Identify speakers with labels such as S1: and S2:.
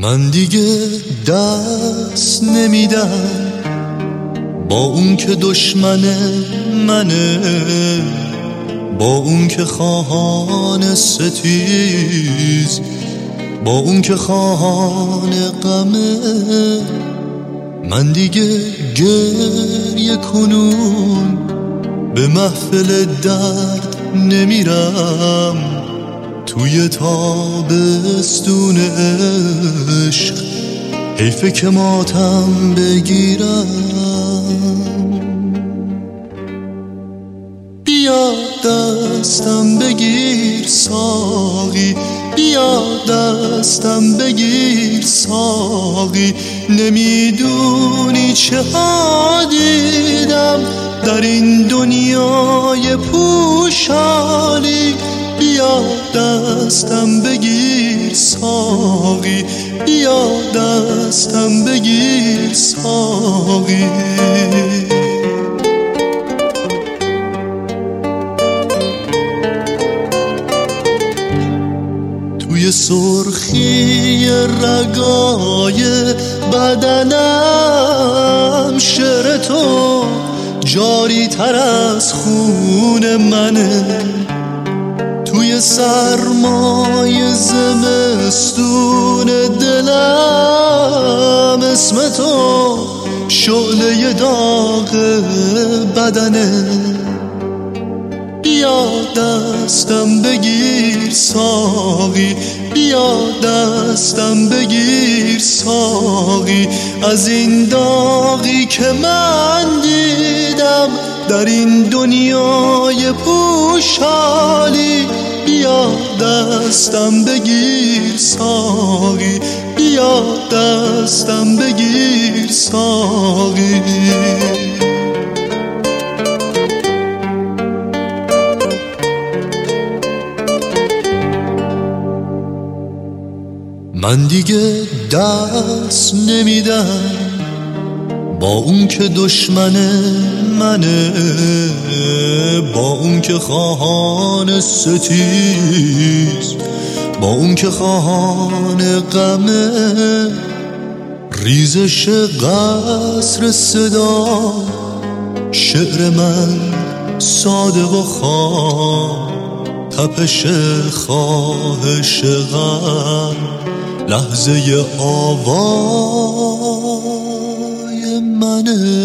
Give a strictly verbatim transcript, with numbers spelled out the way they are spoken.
S1: من دیگه دست نمیدم با اون که دشمن منه، با اون که خواهان ستیز، با اون که خواهان غمه. من دیگه گریه کنون به محفل درد نمیرم، توی تابستون عشق حیفه که ماتم بگیرم. بیا دستم بگیر ساقی، بیا دستم بگیر ساقی، نمیدونی چه ها دیدم در این دنیای پوشالی. بیا دستم بگیر ساقی، بیا دستم بگیر ساقی. توی سرخی رگای بدنم شعر تو جاری تر از خون منه، توی سرمای زمستون دلم اسم تو شعله داغ بدنه. بیا دستم بگیر ساقی، بیا دستم بگیر ساقی، از این داغی که من دیدم در این دنیای پوشالی. بیا دستم بگیر ساقی، بیا دستم بگیر ساقی. من دیگه دست نمیدم با اون که دشمن منه، با اون که خواهان ستیز، با اون که خواهان غمه. ریزش قصر صدا شعر من صادق و خام، تپش خواهش غم لحظه آوای منه.